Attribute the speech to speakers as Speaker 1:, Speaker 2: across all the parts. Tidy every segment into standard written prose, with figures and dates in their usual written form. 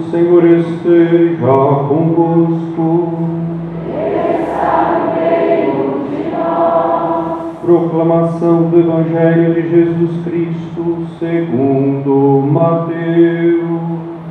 Speaker 1: Senhor esteja convosco. Proclamação do Evangelho de Jesus Cristo segundo Mateus.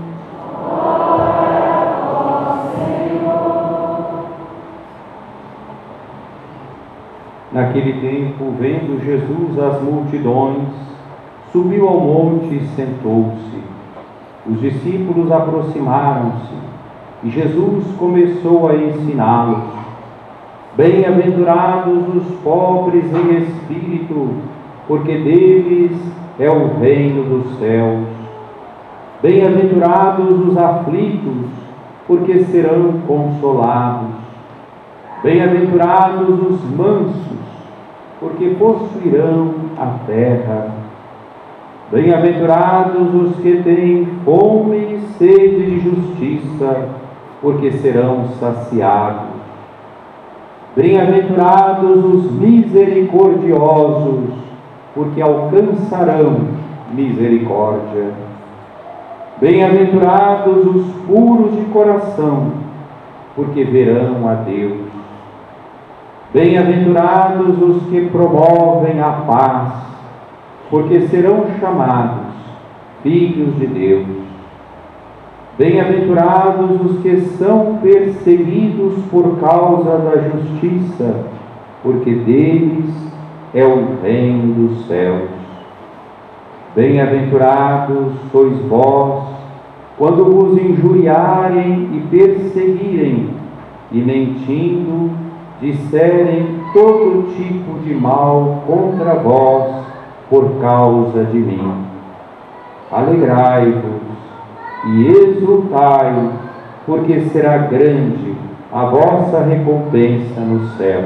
Speaker 1: Naquele tempo, vendo Jesus as multidões, subiu ao monte e sentou-se. Os discípulos aproximaram-se e Jesus começou a ensiná-los. Bem-aventurados os pobres em espírito, porque deles é o reino dos céus. Bem-aventurados os aflitos, porque serão consolados. Bem-aventurados os mansos, porque possuirão a terra. Bem-aventurados os que têm fome e sede de justiça, porque serão saciados. Bem-aventurados os misericordiosos, porque alcançarão misericórdia. Bem-aventurados os puros de coração, porque verão a Deus. Bem-aventurados os que promovem a paz, porque serão chamados filhos de Deus. Bem-aventurados os que são perseguidos por causa da justiça, porque deles é o reino dos céus. Bem-aventurados sois vós, quando vos injuriarem e perseguirem, e mentindo, disserem todo tipo de mal contra vós por causa de mim. Alegrai-vos e exultai, porque será grande a vossa recompensa nos céus.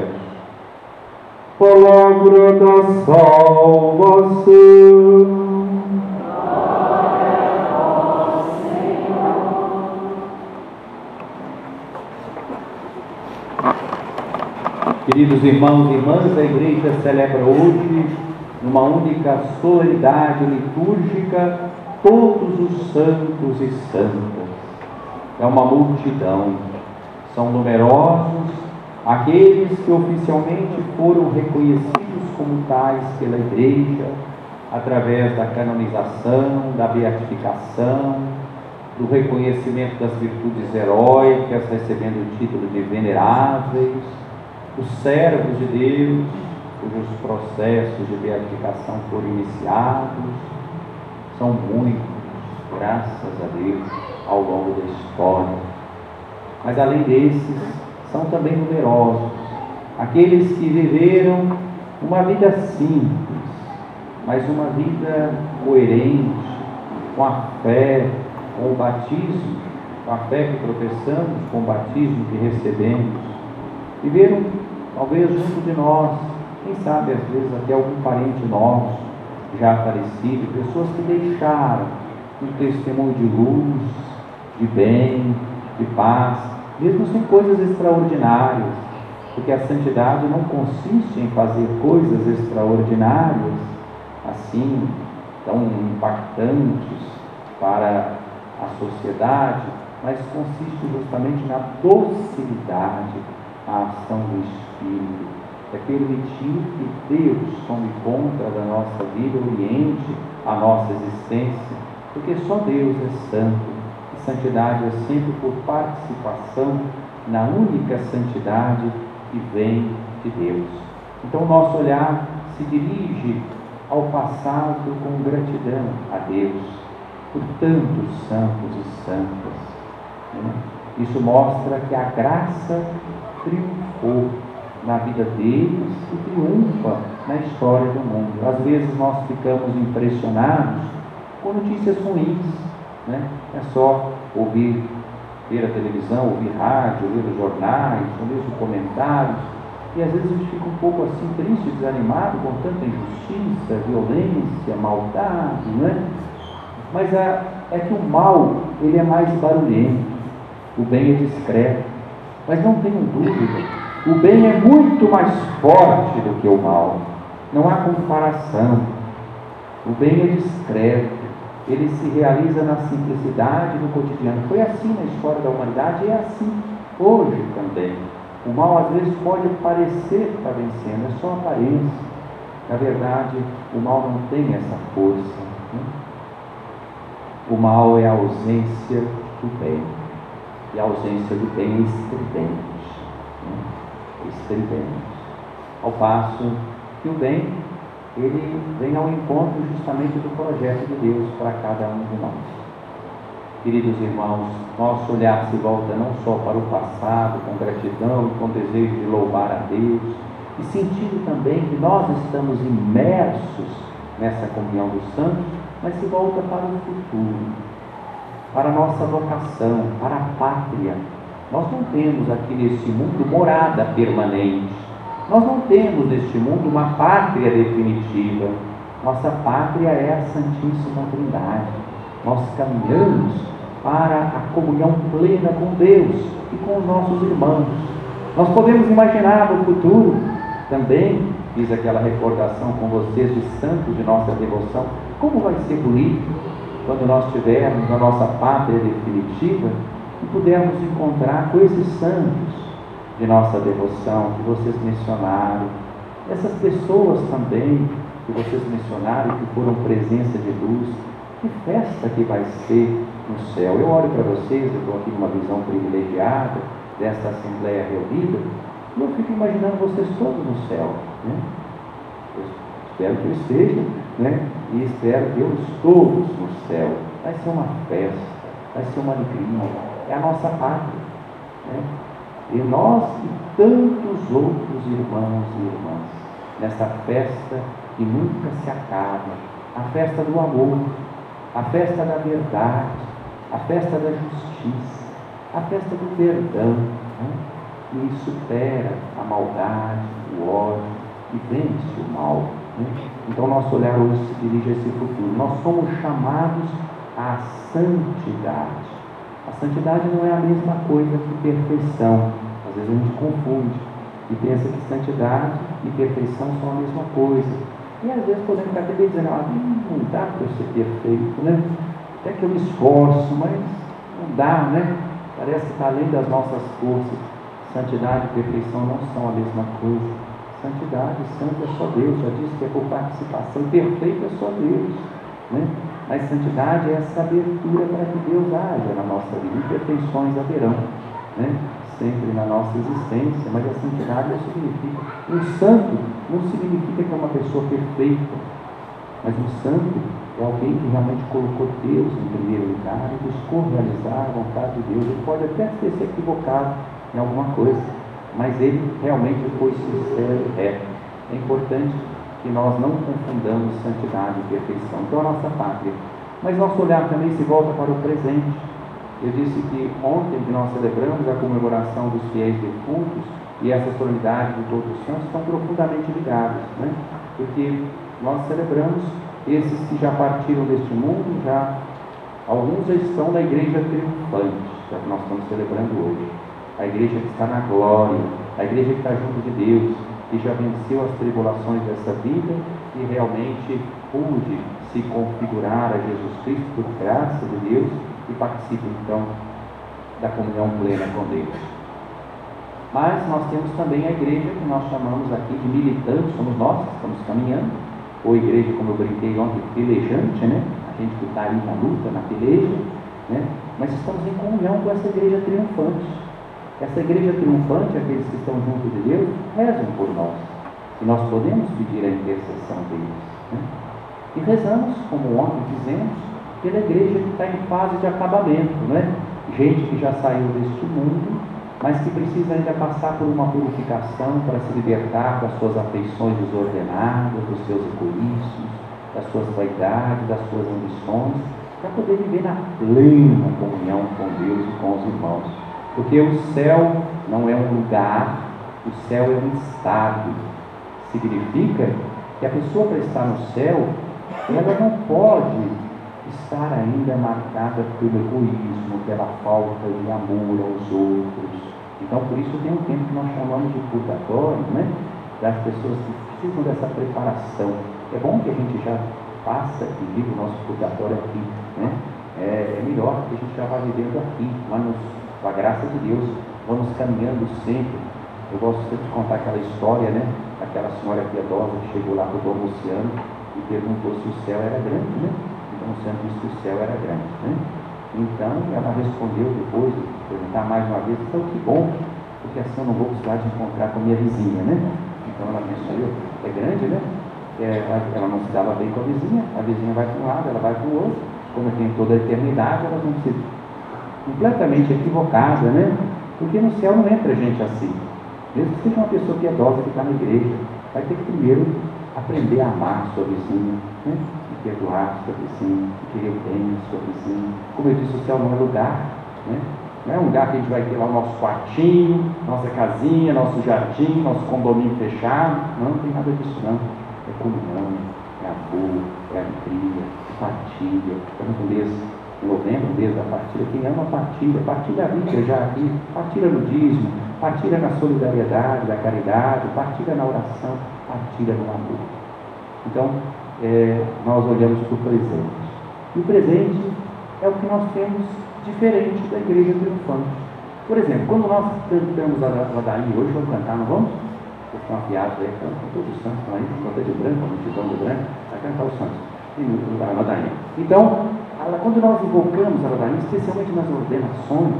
Speaker 1: Palavra da salvação. Queridos irmãos e irmãs, a Igreja celebra hoje, numa única solenidade litúrgica, todos os santos e santas. É uma multidão, são numerosos aqueles que oficialmente foram reconhecidos como tais pela Igreja, através da canonização, da beatificação, do reconhecimento das virtudes heróicas, recebendo o título de veneráveis, os servos de Deus, cujos processos de beatificação foram iniciados. São muitos, graças a Deus, ao longo da história. Mas além desses, são também numerosos aqueles que viveram uma vida simples, mas uma vida coerente, com a fé, com o batismo, com a fé que professamos, com o batismo que recebemos. Viveram, talvez, junto de nós, quem sabe, às vezes, até algum parente nosso, já falecido, pessoas que deixaram um testemunho de luz, de bem, de paz, mesmo sem coisas extraordinárias, porque a santidade não consiste em fazer coisas extraordinárias, assim, tão impactantes para a sociedade, mas consiste justamente na docilidade à ação do Espírito. É permitir que Deus tome conta da nossa vida, oriente a nossa existência, porque só Deus é santo, e santidade é sempre por participação na única santidade que vem de Deus. Então o nosso olhar se dirige ao passado com gratidão a Deus, por tantos santos e santas. Isso mostra que a graça triunfou na vida deles e triunfa na história do mundo. Às vezes nós ficamos impressionados com notícias ruins, É só ver a televisão, ouvir rádio, ler os jornais, ler os comentários, e às vezes a gente fica um pouco assim triste, desanimado com tanta injustiça, violência, maldade, Mas é que o mal, ele é mais barulhento, o bem é discreto. Mas não tenham dúvida, o bem é muito mais forte do que o mal, não há comparação. O bem é discreto, ele se realiza na simplicidade do cotidiano. Foi assim na história da humanidade e é assim hoje também. O mal às vezes pode parecer estar vencendo, é só aparência. Na verdade, o mal não tem essa força, né? O mal é a ausência do bem. E a ausência do bem é estridente, né? Estridente. Ao passo que o bem, ele vem ao encontro justamente do projeto de Deus para cada um de nós. Queridos irmãos, nosso olhar se volta não só para o passado, com gratidão e com desejo de louvar a Deus, e sentindo também que nós estamos imersos nessa comunhão dos santos, mas se volta para o futuro, para a nossa vocação, para a pátria. Nós não temos aqui nesse mundo morada permanente. Nós não temos neste mundo uma pátria definitiva. Nossa pátria é a Santíssima Trindade. Nós caminhamos para a comunhão plena com Deus e com os nossos irmãos. Nós podemos imaginar no futuro também, fiz aquela recordação com vocês dos santos de nossa devoção, como vai ser bonito quando nós estivermos na nossa pátria definitiva e pudermos encontrar com esses santos de nossa devoção que vocês mencionaram, essas pessoas também que vocês mencionaram, que foram presença de luz. Que festa que vai ser no céu. Eu olho para vocês, eu estou aqui numa visão privilegiada desta Assembleia reunida, e eu fico imaginando vocês todos no céu, né? Eu espero que eu esteja, né? E espero Deus todos no céu. Vai ser uma festa, vai ser uma alegria, é a nossa pátria, né? E nós e tantos outros irmãos e irmãs, nessa festa que nunca se acaba, a festa do amor, a festa da verdade, a festa da justiça, a festa do perdão, né? Que supera a maldade, o ódio e vence o mal, né? Então nosso olhar hoje se dirige a esse futuro. Nós somos chamados à santidade. A santidade não é a mesma coisa que perfeição. Às vezes a gente confunde e pensa que santidade e perfeição são a mesma coisa. E às vezes podemos ficar até dizendo, não dá para eu ser perfeito, né? Até que eu me esforço, mas não dá, né? Parece que está além das nossas forças. Santidade e perfeição não são a mesma coisa. Santidade e santo é só Deus, já disse que é por participação, perfeito é só Deus, né? Mas santidade é essa abertura para que Deus haja na nossa vida. Imperfeições haverão, né? Sempre na nossa existência, mas a santidade não significa, um santo não significa que é uma pessoa perfeita, mas um santo é alguém que realmente colocou Deus em primeiro lugar e buscou realizar a vontade de Deus. Ele pode até ter se equivocado em alguma coisa, mas ele realmente foi sincero e reto. É importante que nós não confundamos santidade e perfeição. Então a nossa pátria, mas nosso olhar também se volta para o presente. Eu disse que ontem que nós celebramos a comemoração dos fiéis defuntos e essa solenidade de todos os santos estão profundamente ligados, né? Porque nós celebramos esses que já partiram deste mundo, alguns já estão na igreja triunfante, que nós estamos celebrando hoje. A igreja que está na glória, a igreja que está junto de Deus, que já venceu as tribulações dessa vida e realmente pôde se configurar a Jesus Cristo por graça de Deus e participa então da comunhão plena com Deus. Mas nós temos também a igreja que nós chamamos aqui de militante, somos nós que estamos caminhando, ou igreja, como eu brinquei ontem, pelejante, né? A gente que está aí na luta, na peleja, né? Mas estamos em comunhão com essa igreja triunfante. Essa igreja triunfante, aqueles que estão junto de Deus, rezam por nós. E nós podemos pedir a intercessão deles, né? E rezamos, como ontem fizemos, pela igreja que está em fase de acabamento, né? Gente que já saiu deste mundo, mas que precisa ainda passar por uma purificação para se libertar das suas afeições desordenadas, dos seus egoísmos, das suas vaidades, das suas ambições, para poder viver na plena comunhão com Deus e com os irmãos. Porque o céu não é um lugar, o céu é um estado. Significa que a pessoa, para estar no céu, ela não pode estar ainda marcada pelo egoísmo, pela falta de amor aos outros. Então, por isso tem um tempo que nós chamamos de purgatório, né? Das pessoas que precisam dessa preparação. É bom que a gente já passa e vive o nosso purgatório aqui, né? É melhor que a gente já vá vivendo aqui, mas com a graça de Deus, vamos caminhando sempre. Eu gosto sempre de contar aquela história, né? Aquela senhora piedosa que chegou lá para o Dom Luciano e perguntou se o céu era grande, né? Então o santo disse que o céu era grande, né? Então ela respondeu depois de perguntar mais uma vez, então que bom, porque assim eu não vou precisar de encontrar com a minha vizinha, né? Então ela pensou, é grande, né? Ela não se dava bem com a vizinha vai para um lado, ela vai para o outro, como tem toda a eternidade, elas vão ser completamente equivocadas, né? Porque no céu não entra gente assim. Mesmo que seja uma pessoa piedosa que está na igreja, vai ter que primeiro aprender a amar sua vizinha, né? E perdoar sua vizinha, e querer o bem de sua vizinha. Como eu disse, o céu não é lugar, né? Não é um lugar que a gente vai ter lá o nosso quartinho, nossa casinha, nosso jardim, nosso condomínio fechado. Não tem nada disso não. É comunhão, é amor, é alegria, é partilha. Estamos no mês de novembro, mês da partilha. Quem ama partilha a vida já aqui, partilha no dízimo, partilha na solidariedade, da caridade, partilha na oração, partilha no amor. Então, nós olhamos para o presente. E o presente é o que nós temos diferente da igreja triunfante. Por exemplo, quando nós cantamos a ladainha, hoje vamos cantar, não vamos? Vocês estão afiados aí, cantam todos os santos, estão aí, canta de branco, a multidão de branco, vai cantar os santos, a ladainha. Então, quando nós invocamos a ladainha, especialmente nas ordenações,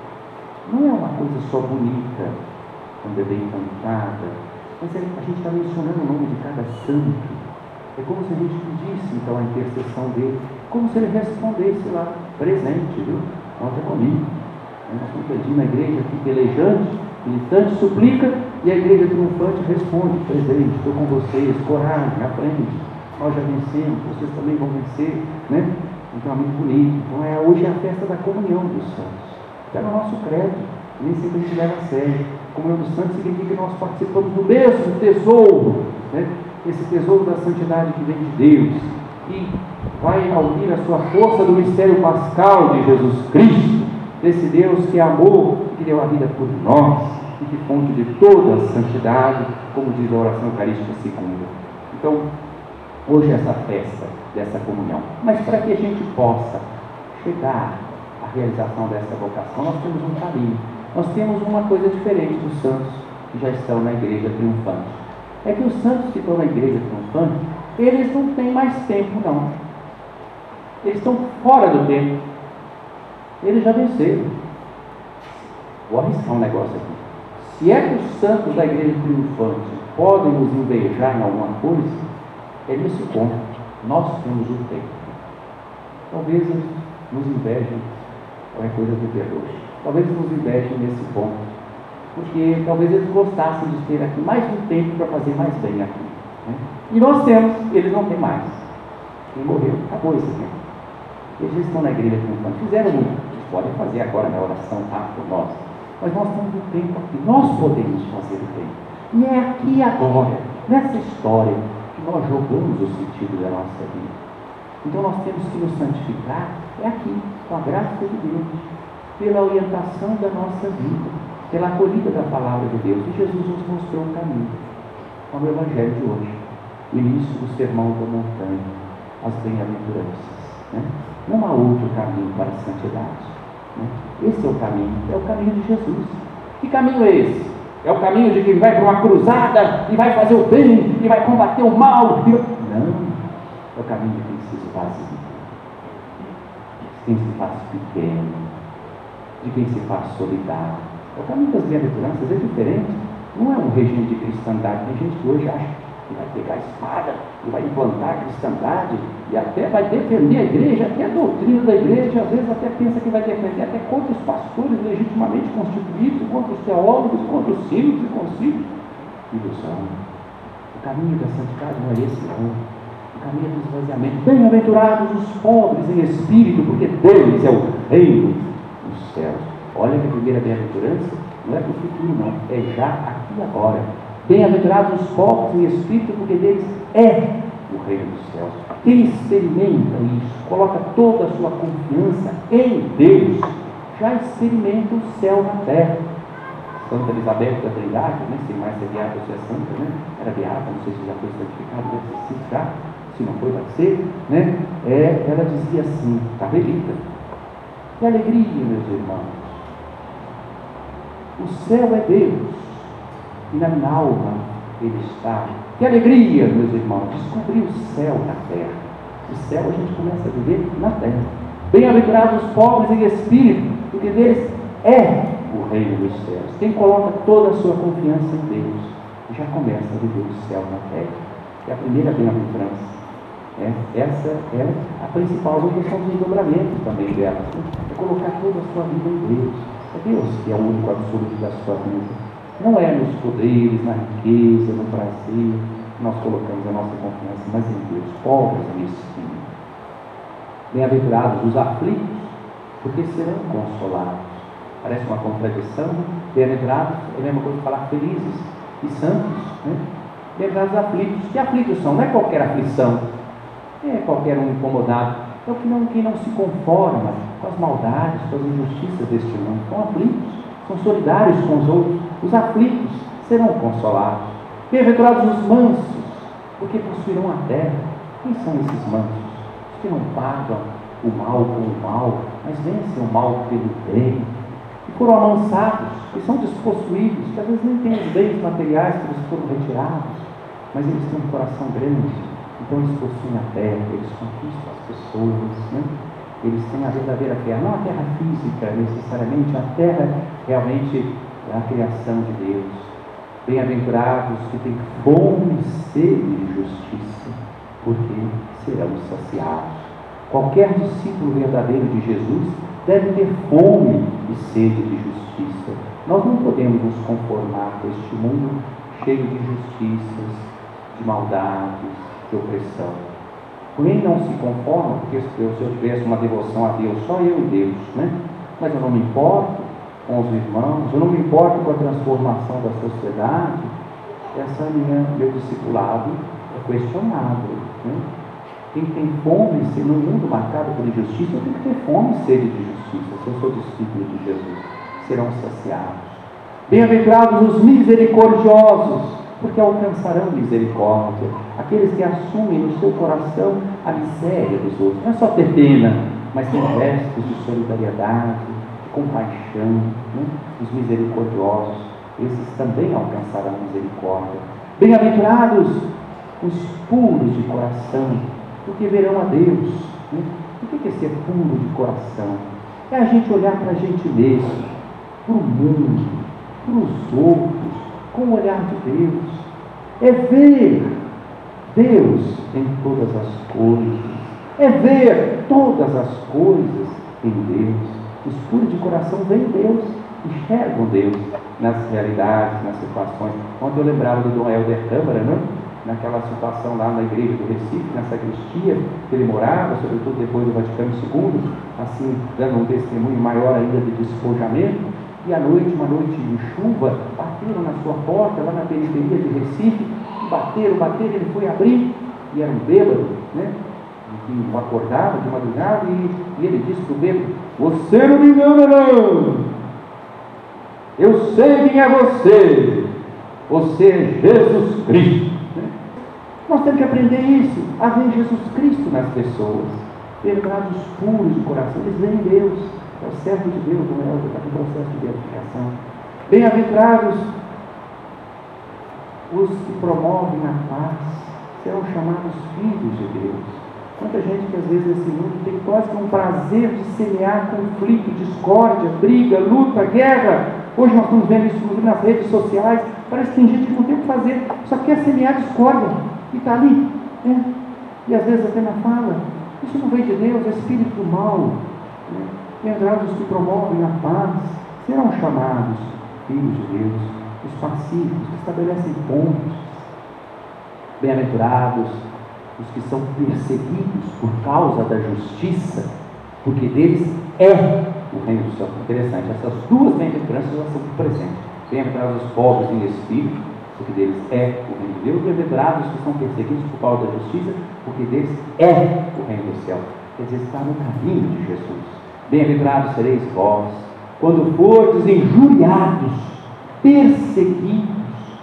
Speaker 1: não é uma coisa só bonita, quando é bem cantada, mas a gente está mencionando o nome de cada santo. É como se a gente pedisse, então, a intercessão dele, como se ele respondesse lá, presente, viu? Conta comigo. Nós estamos pedindo a igreja aqui pelejante, militante, suplica, e a igreja triunfante responde, presente, estou com vocês, coragem, à frente, nós já vencemos, vocês também vão vencer, né? Então é muito bonito. Então hoje é a festa da comunhão dos santos. Está no nosso credo, nem sempre a gente leva a sério. Comunhão dos santos significa que nós participamos do mesmo tesouro, né? Esse tesouro da santidade que vem de Deus, e vai unir a sua força do mistério pascal de Jesus Cristo, desse Deus que é amor, que deu a vida por nós, e que fonte de toda a santidade, como diz a oração eucarística segunda. Então, hoje é essa festa dessa comunhão. Mas para que a gente possa chegar à realização dessa vocação, nós temos um caminho. Nós temos uma coisa diferente dos santos que já estão na igreja triunfante. É que os santos que estão na igreja triunfante, eles não têm mais tempo, não. Eles estão fora do tempo. Eles já venceram. Vou arriscar um negócio aqui. Se é que os santos da igreja triunfante podem nos invejar em alguma coisa, é nesse ponto. Nós temos o tempo. Talvez eles nos invejem qualquer coisa do terror. Talvez nos invejem nesse ponto. Porque talvez eles gostassem de ter aqui mais um tempo para fazer mais bem aqui, né? E nós temos, eles não têm mais. Quem morreu, acabou esse tempo. Eles estão na igreja triunfante, fizeram muito. Eles podem fazer agora na oração por nós. Mas nós temos o tempo aqui, nós podemos fazer o tempo. E é aqui agora, nessa história, que nós jogamos o sentido da nossa vida. Então nós temos que nos santificar, é aqui, com a graça de Deus, pela orientação da nossa vida, pela acolhida da palavra de Deus. E Jesus nos mostrou o caminho, com o Evangelho de hoje, o início do Sermão da Montanha, as bem-aventuranças, né? Não há outro caminho para a santidade, né? Esse é o caminho de Jesus. Que caminho é esse? É o caminho de quem vai para uma cruzada e vai fazer o bem e vai combater o mal? Não, é o caminho de quem se esvazia, de quem se faz pequeno, de quem se faz solidário. O caminho das bem-aventuranças é diferente. Não é um regime de cristandade. Tem gente que hoje acha que vai pegar a espada e vai implantar a cristandade e até vai defender a igreja, até a doutrina da igreja, às vezes até pensa que vai defender até contra os pastores legitimamente constituídos, contra os teólogos, contra os sínodos e concílios. Ilusão. O caminho da santidade não é esse, não. O caminho do esvaziamento. Bem-aventurados os pobres em espírito, porque deles é o reino dos céus. Olha que a primeira bem-aventurança não é para o futuro, não. É já aqui e agora. Bem-aventurados os pobres em espírito, porque deles é o reino dos céus. Quem experimenta isso, coloca toda a sua confiança em Deus, já experimenta o céu na terra. Santa Elizabeth da Trindade, né? Sem mais ser beata, você é santa, né? Era beata, não sei se já foi certificado, deve ter sido já. se não foi, vai ser, né? Ela dizia assim, Carmelita: que alegria, meus irmãos, o céu é Deus, e na minha alma Ele está. Que alegria, meus irmãos, descobrir o céu na terra. O céu a gente começa a viver na terra. Bem-aventurados os pobres em espírito, porque deles é o reino dos céus. Quem coloca toda a sua confiança em Deus, já começa a viver o céu na terra. É a primeira bem-aventurança. Essa é a principal questão do desdobramento também dela. É colocar toda a sua vida em Deus. É Deus que é o único absoluto da sua vida. Não é nos poderes, na riqueza, no prazer que nós colocamos a nossa confiança, mas em Deus, pobres em espírito. Bem-aventurados os aflitos, porque serão consolados. Parece uma contradição. Bem-aventurados é a mesma coisa que falar felizes e santos, né? Bem-aventurados os aflitos. Que aflitos são? Não é qualquer aflição, é qualquer um incomodado. É quem não se conforma com as maldades, com as injustiças deste mundo. São aflitos, são solidários com os outros. Os aflitos serão consolados. Bem-aventurados os mansos, porque possuirão a terra. Quem são esses mansos? Os que não pagam o mal com o mal, mas vencem o mal pelo bem. E foram amansados, que são despossuídos, que às vezes nem têm os bens materiais que eles foram retirados, mas eles têm um coração grande. Então eles possuem a terra, eles conquistam as pessoas, né? Eles têm a verdadeira terra, não a terra física necessariamente, a terra realmente é a criação de Deus. Bem-aventurados que têm fome e sede de justiça, porque serão saciados. Qualquer discípulo verdadeiro de Jesus deve ter fome e sede de justiça. Nós não podemos nos conformar com este mundo cheio de injustiças, de maldades, de opressão. Quem não se conforma, porque se eu tivesse uma devoção a Deus, só eu e Deus, né? Mas eu não me importo com os irmãos, eu não me importo com a transformação da sociedade, meu discipulado é questionável, né? Quem tem fome, se no mundo marcado por injustiça, eu tenho que ter fome e sede de justiça. Se eu sou discípulo de Jesus, serão saciados. Bem-aventurados os misericordiosos, porque alcançarão misericórdia. Aqueles que assumem no seu coração a miséria dos outros. Não é só ter pena, mas tem gestos de solidariedade, de compaixão, né? Os misericordiosos, esses também alcançarão misericórdia. Bem-aventurados os puros de coração, porque verão a Deus, né? O que é ser puro de coração? É a gente olhar para a gente mesmo, para o mundo, para os outros, com o olhar de Deus. É ver Deus em todas as coisas. É ver todas as coisas em Deus. Os puros de coração veem Deus, enxergam Deus nas realidades, nas situações. Ontem eu lembrava do Dom Helder Câmara, né? Naquela situação lá na igreja do Recife, na sacristia que ele morava, sobretudo depois do Vaticano II, assim, dando um testemunho maior ainda de despojamento. E à noite, uma noite de chuva, bateram na sua porta, lá na periferia de Recife, bateram, ele foi abrir, e era um bêbado, né? Que acordava de madrugada, e ele disse para o bêbado: você não me engana, não! Eu sei quem é você! Você é Jesus Cristo! Nós temos que aprender isso, a ver Jesus Cristo nas pessoas, verdados puros de coração. Eles veem Deus, é o servo de Deus, não é? Está no processo de beatificação. Bem-aventurados os que promovem a paz, serão chamados filhos de Deus. Quanta gente que às vezes nesse mundo tem quase que um prazer de semear conflito, discórdia, briga, luta, guerra. Hoje nós estamos vendo isso inclusive nas redes sociais. Parece que tem gente que não tem o que fazer, só quer semear discórdia. E está ali, né? E às vezes até na fala. Isso não vem de Deus, é espírito do mal, né? Bem-aventurados os que promovem a paz serão chamados filhos de Deus. Os pacíficos, que estabelecem pontos. Bem-aventurados os que são perseguidos por causa da justiça, porque deles é o reino do céu. Interessante, essas duas bem-aventuranças elas são presentes. Bem-aventurados os pobres em espírito, porque deles é o reino de Deus. Bem-aventurados os que são perseguidos por causa da justiça, porque deles é o reino do céu. Quer dizer, está no caminho de Jesus. Bem-aventurados sereis vós, quando fordes injuriados, perseguidos,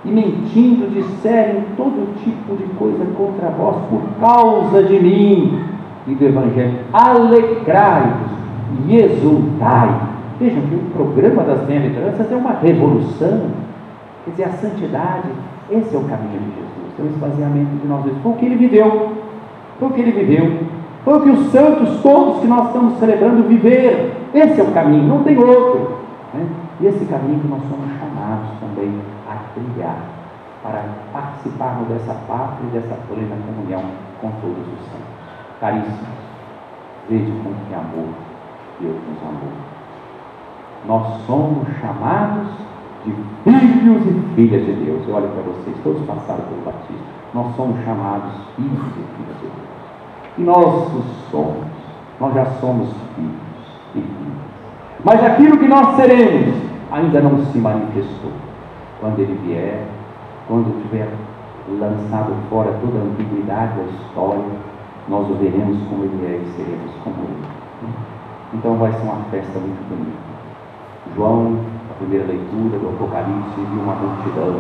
Speaker 1: e mentindo disserem todo tipo de coisa contra vós por causa de mim e do Evangelho. Alegrai-vos e exultai. Vejam que o programa das bem-aventuranças é uma revolução. Quer dizer, a santidade, esse é o caminho de Jesus, é o esvaziamento de nós mesmos. Foi o que ele viveu, foi o que ele viveu, foi o que os santos todos que nós estamos celebrando viveram. Esse é o caminho, não tem outro, né? E esse caminho que nós somos chamados também a trilhar, para participarmos dessa pátria e dessa plena comunhão com todos os santos. Caríssimos, veja com que amor Deus nos amou. Nós somos chamados de filhos e filhas de Deus. Eu olho para vocês, todos passaram pelo batismo. Nós somos chamados filhos e filhas de Deus. E nós já somos filhos e filhas. Mas aquilo que nós seremos ainda não se manifestou. Quando Ele vier, quando tiver lançado fora toda a ambiguidade da história, nós o veremos como Ele é e seremos como Ele. Então vai ser uma festa muito bonita. João, a primeira leitura do Apocalipse, viu uma multidão,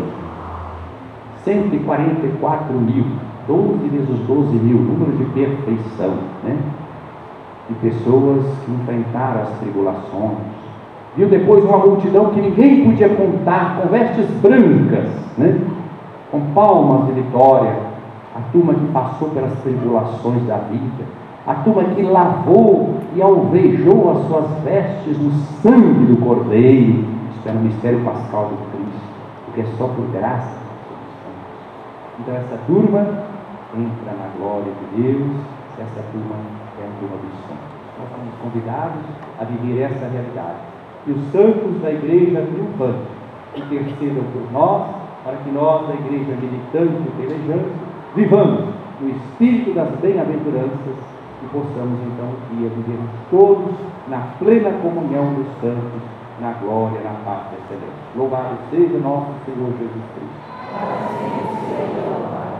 Speaker 1: 144 mil, 12 vezes 12 mil, número de perfeição, né? De pessoas que enfrentaram as tribulações. Viu depois uma multidão que ninguém podia contar, com vestes brancas, né? Com palmas de vitória, a turma que passou pelas tribulações da vida, a turma que lavou e alvejou as suas vestes no sangue do Cordeiro. Isso é no mistério pascal do Cristo, porque é só por graça. Então essa turma entra na glória de Deus. Essa turma é a turma dos santos. Nós somos convidados a viver essa realidade. E os santos da igreja triunfante intercedam por nós, para que nós, da igreja militante e pelejante, vivamos no espírito das bem-aventuranças e possamos então um dia vivermos todos na plena comunhão dos santos, na glória, na pátria celeste. Louvado seja nosso Senhor Jesus Cristo.